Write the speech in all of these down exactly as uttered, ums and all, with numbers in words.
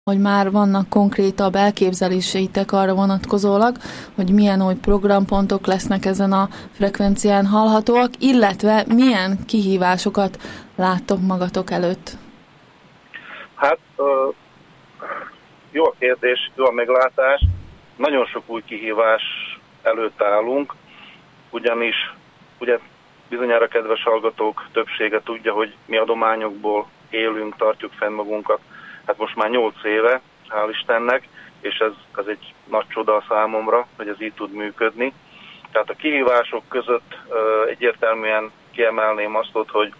hogy már vannak konkrétabb elképzeléseitek arra vonatkozólag, hogy milyen új programpontok lesznek ezen a frekvencián hallhatóak, illetve milyen kihívásokat láttok magatok előtt? Hát jó a kérdés, jó a meglátás. Nagyon sok új kihívás előtt állunk, ugyanis ugye bizonyára kedves hallgatók többsége tudja, hogy mi adományokból élünk, tartjuk fenn magunkat. Hát most már nyolc éve, hál' Istennek, és ez, ez egy nagy csoda számomra, hogy ez így tud működni. Tehát a kihívások között uh, egyértelműen kiemelném azt, hogy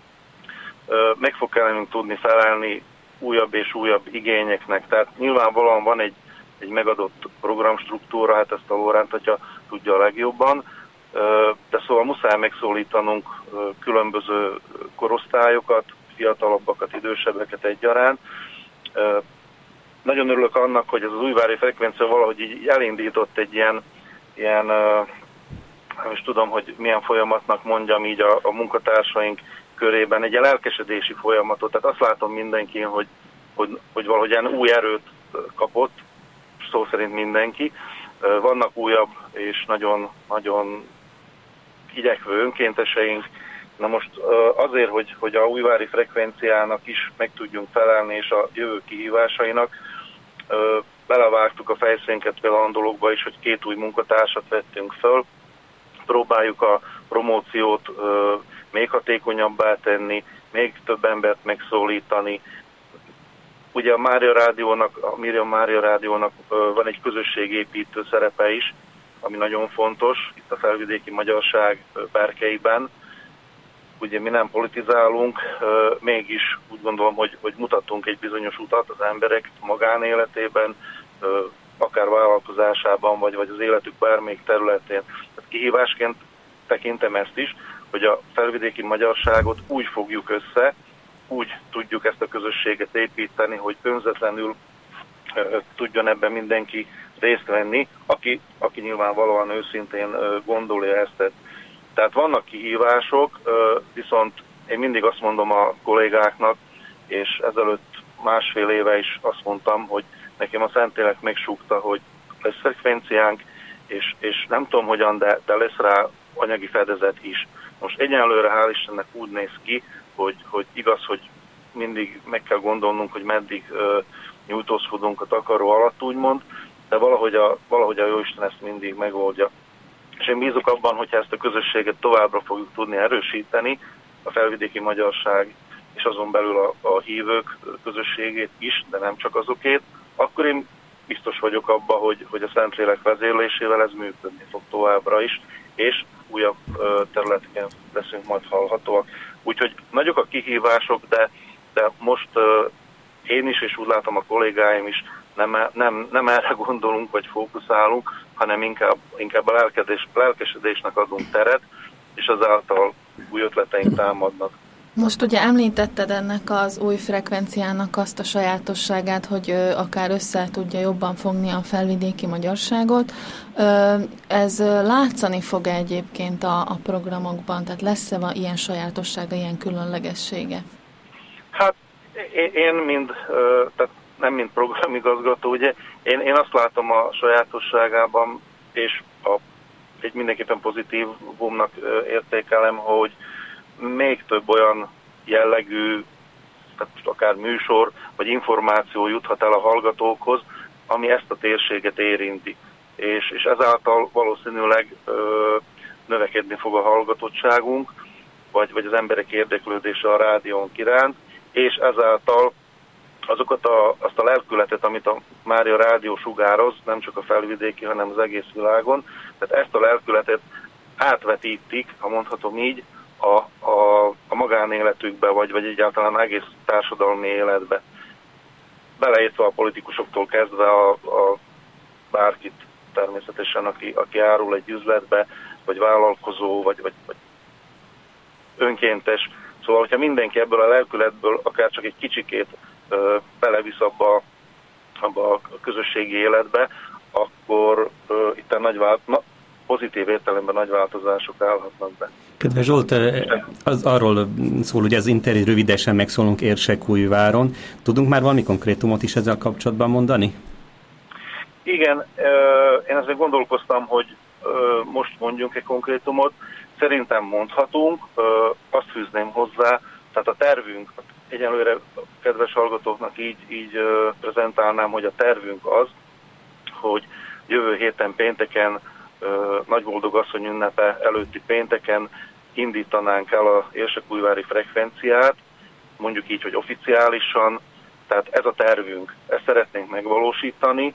uh, meg fog kellene tudni felelni újabb és újabb igényeknek. Tehát nyilvánvalóan van egy, egy megadott programstruktúra, hát ezt a Lóránt atya tudja a legjobban, uh, de szóval muszáj megszólítanunk uh, különböző korosztályokat, fiatalabbakat, idősebbeket egyaránt. Uh, nagyon örülök annak, hogy ez az újvári frekvencia valahogy így elindított egy ilyen, ilyen uh, nem is tudom, hogy milyen folyamatnak mondjam így a, a munkatársaink körében, egy ilyen lelkesedési folyamatot. Tehát azt látom mindenkin, hogy, hogy, hogy valahogy ilyen új erőt kapott, szó szerint mindenki. Uh, vannak újabb és nagyon, nagyon igyekvő önkénteseink. Na most azért, hogy, hogy a újvári frekvenciának is meg tudjunk felelni, és a jövő kihívásainak, belevágtuk a fejszénket például a dologba is, hogy két új munkatársat vettünk föl, próbáljuk a promóciót még hatékonyabbá tenni, még több embert megszólítani. Ugye a Mária Rádiónak, a Miriam Mária Rádiónak van egy közösségépítő szerepe is, ami nagyon fontos itt a felvidéki magyarság berkeiben. Ugye mi nem politizálunk, mégis úgy gondolom, hogy, hogy mutatunk egy bizonyos utat az emberek magánéletében, akár vállalkozásában, vagy, vagy az életük bármelyik területén. Tehát kihívásként tekintem ezt is, hogy a felvidéki magyarságot úgy fogjuk össze, úgy tudjuk ezt a közösséget építeni, hogy önzetlenül tudjon ebben mindenki részt venni, aki, aki nyilvánvalóan őszintén gondolja ezt. Tehát vannak kihívások, viszont én mindig azt mondom a kollégáknak, és ezelőtt másfél éve is azt mondtam, hogy nekem a Szentlélek megsúgta, hogy lesz frekvenciánk, és, és nem tudom hogyan, de, de lesz rá anyagi fedezet is. Most egyenlőre hál' Istennek úgy néz ki, hogy, hogy igaz, hogy mindig meg kell gondolnunk, hogy meddig uh, nyújtózkodunk a takaró alatt, úgymond, de valahogy a, valahogy a Jóisten ezt mindig megoldja. És én bízok abban, hogyha ezt a közösséget továbbra fogjuk tudni erősíteni, a felvidéki magyarság és azon belül a, a hívők közösségét is, de nem csak azokét, akkor én biztos vagyok abban, hogy, hogy a Szentlélek vezérlésével ez működni fog továbbra is, és újabb területeken leszünk majd hallhatóak. Úgyhogy nagyok a kihívások, de, de most én is, és úgy látom a kollégáim is, nem, nem, nem erre gondolunk, vagy fókuszálunk, hanem inkább, inkább a lelkedés, lelkesedésnek adunk teret, és azáltal új ötleteink támadnak. Most ugye említetted ennek az új frekvenciának azt a sajátosságát, hogy ö, akár össze tudja jobban fogni a felvidéki magyarságot. Ö, ez látszani fog egyébként a, a programokban? Tehát lesz-e ilyen sajátossága, ilyen különlegessége? Hát én mind, tehát nem mint programigazgató, ugye, én, én azt látom a sajátosságában, és a, egy mindenképpen pozitívumnak értékelem, hogy még több olyan jellegű, tehát akár műsor, vagy információ juthat el a hallgatókhoz, ami ezt a térséget érinti. És, és ezáltal valószínűleg ö, növekedni fog a hallgatottságunk, vagy, vagy az emberek érdeklődése a rádiónk iránt, és ezáltal azokat a, azt a lelkületet, amit a Mária Rádió sugároz, nem csak a felvidéki, hanem az egész világon, tehát ezt a lelkületet átvetítik, ha mondhatom így, a, a, a magánéletükbe, vagy, vagy egyáltalán egész társadalmi életbe. Beleértve a politikusoktól kezdve a, a bárkit természetesen, aki, aki árul egy üzletbe, vagy vállalkozó, vagy, vagy, vagy önkéntes. Szóval, hogyha mindenki ebből a lelkületből akár csak egy kicsikét ö, belevisz abba, abba a közösségi életbe, akkor ö, itt a nagy vált, na, pozitív értelemben nagy változások állhatnak be. Kedves Zsolt, az arról szól, hogy az interjú rövidesen megszólunk Érsekújváron. Tudunk már valami konkrétumot is ezzel kapcsolatban mondani? Igen, én azért gondolkoztam, hogy most mondjunk egy konkrétumot. Szerintem mondhatunk, azt fűzném hozzá, tehát a tervünk, egyelőre kedves hallgatóknak így, így prezentálnám, hogy a tervünk az, hogy jövő héten pénteken, Nagyboldog Asszony ünnepe előtti pénteken indítanánk el az érsekújvári frekvenciát, mondjuk így, hogy oficiálisan, tehát ez a tervünk, ezt szeretnénk megvalósítani,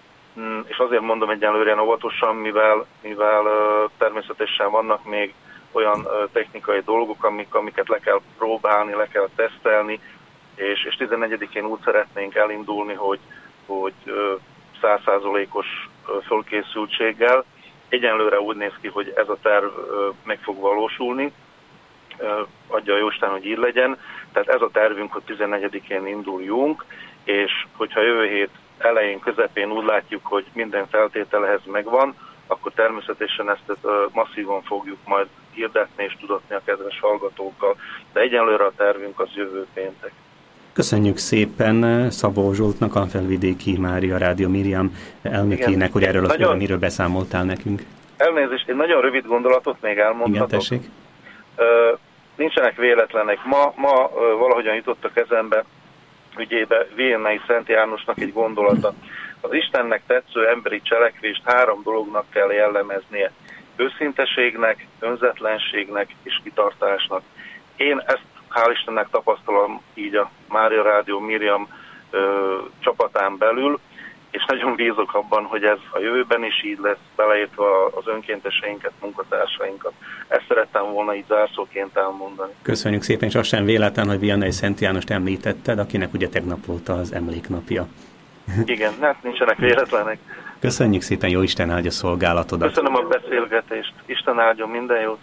és azért mondom egyenlőre óvatosan, mivel, mivel természetesen vannak még olyan technikai dolgok, amik, amiket le kell próbálni, le kell tesztelni, és, és tizennegyedikén úgy szeretnénk elindulni, hogy, hogy száz százalékos fölkészültséggel. Egyenlőre úgy néz ki, hogy ez a terv meg fog valósulni, adja a Jóisten, hogy így legyen. Tehát ez a tervünk, hogy tizennegyedikén induljunk, és hogyha jövő hét elején, közepén úgy látjuk, hogy minden feltételehez megvan, akkor természetesen ezt masszívan fogjuk majd hirdetni és tudatni a kedves hallgatókkal. De egyenlőre a tervünk az jövő péntek. Köszönjük szépen Szabó Zsoltnak, a Felvidéki Mária Rádió Miriam elnökének, igen, hogy erről az nagyon... miről beszámoltál nekünk. Elnézést, egy nagyon rövid gondolatot még elmondhatok. Igen, tessék. Uh, nincsenek véletlenek. Ma, ma uh, valahogyan jutott a kezembe ügyébe Viennai Szent Jánosnak egy gondolata. Az Istennek tetsző emberi cselekvést három dolognak kell jellemeznie. Őszinteségnek, önzetlenségnek és kitartásnak. Én ezt hál' Istennek tapasztalom így a Mária Rádió Miriam ö, csapatán belül, és nagyon bízok abban, hogy ez a jövőben is így lesz, beleértve az önkénteseinket, munkatársainkat. Ezt szerettem volna így zárszóként elmondani. Köszönjük szépen, és az sem véletlen, hogy Viannai Szent Jánost említetted, akinek ugye tegnap volt az emléknapja. Igen, hát nincsenek véletlenek. Köszönjük szépen, jó Isten áldja szolgálatodat. Köszönöm a beszélgetést, Isten áldjon, minden jót.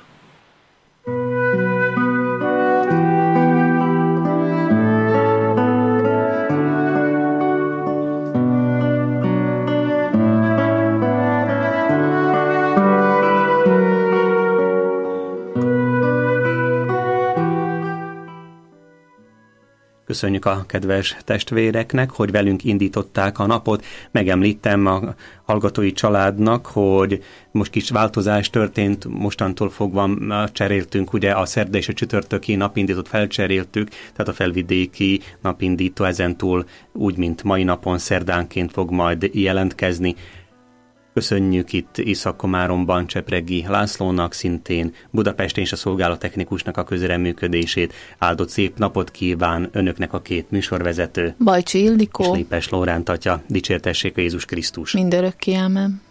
Köszönjük a kedves testvéreknek, hogy velünk indították a napot. Megemlítem a hallgatói családnak, hogy most kis változás történt, mostantól fogva cseréltünk, ugye a szerda és a csütörtöki napindítót felcseréltük, tehát a felvidéki napindító ezentúl úgy, mint mai napon szerdánként fog majd jelentkezni. Köszönjük itt Észak-Komáromban Csepregi Lászlónak, szintén Budapesten és a szolgálattechnikusnak a közreműködését. Áldott szép napot kíván önöknek a két műsorvezető. Bajcsi Ildikó és Lépes Lóránt atya. Dicsértessék a Jézus Krisztus. Mindörökké, ámen.